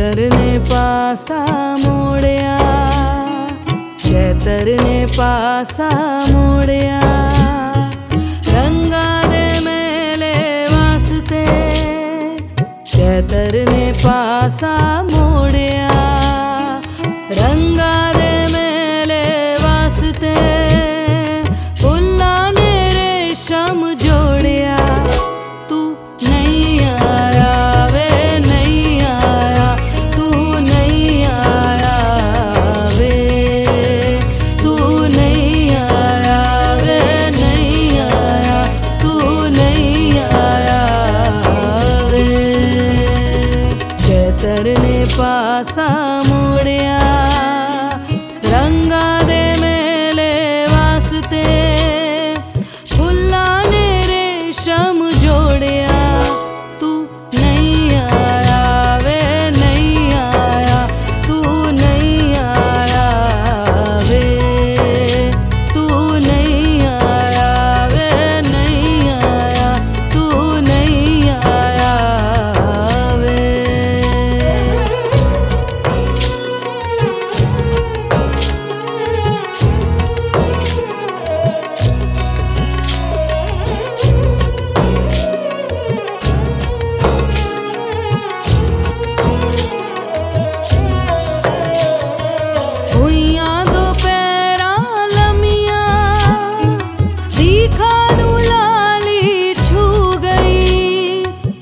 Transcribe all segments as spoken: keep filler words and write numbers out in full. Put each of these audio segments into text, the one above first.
चैतर ने पासा मोड़िया, चैतर ने पासा मोड़िया, रंगा दे मेले वास्ते। चैतर ने पासा मोड़िया, रंगा दे मेले वास्ते। फुल्ला ने रेशम जोड़िया, तू नहीं आया वे नहीं आया, तू नहीं आया वे, तू नहीं आया वे नहीं आया, तू नहीं आया वे। चैतर ने पासा मोड़िया, रंगा दे मेले वास्ते। फुल्ला ने रेशम जोड़िया, तू नहीं आया वे नहीं आया, तू नहीं आया वे, तू नहीं आया वे नहीं आया, तू नहीं आया वे। हुइया दोपहरा लमिया, दिखा नू लाली छू गई।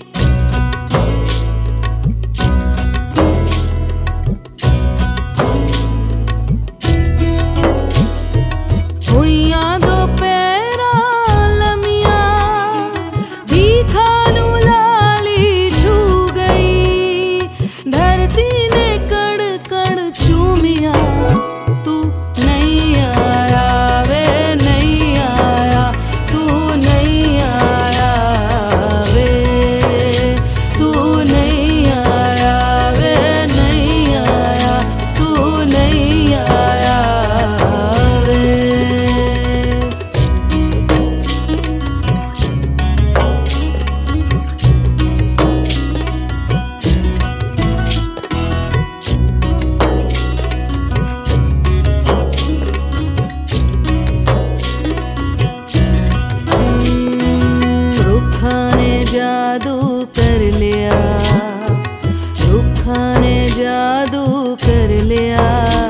हुइया दोपहरा लमिया, दिखा नू लाली छू गई। धरती ने कड़ कड़ चूमिया, तू नहीं आया वे नहीं आया, तू नहीं आया वे, तू नहीं आया वे नहीं आया, तू नहीं आया वे। रुखा ने जादू कर लिया, रुखा ने जादू कर लिया।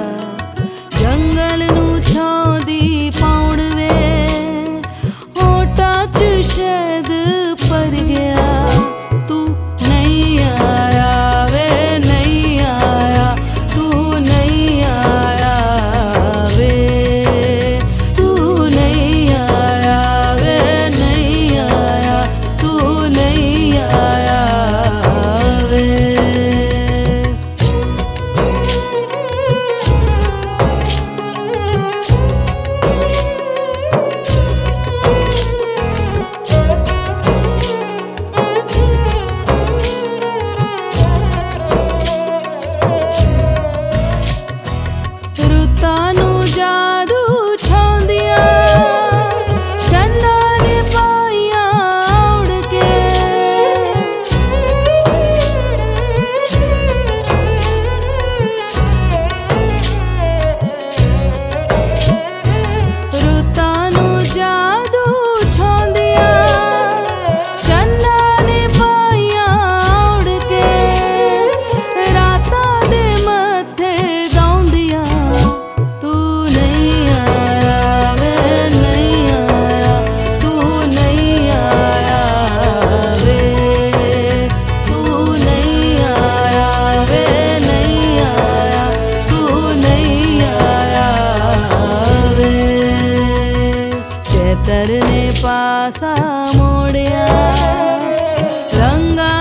जंगल नू छौंदी पौड़ वे, होठा च शहद पर गया। तू नहीं आया वे नहीं आया, तू नहीं आया वे, तू नहीं आया वे नहीं आया, तू नहीं आया वे। रुत्ता नू जादू छौंदिया, चन्ना ने पाइया उड़ के। रुत्ता नू जादू छौंदिया, चन्ना ने पाइया उड़ के। राता दे मथे गाउंदिया, तू नहीं आया वे नहीं आया, तू नहीं आया वे, तू नहीं आया वे नहीं आया, तू नहीं आया वे। चैतर ने पासा मोड़िया, रंगा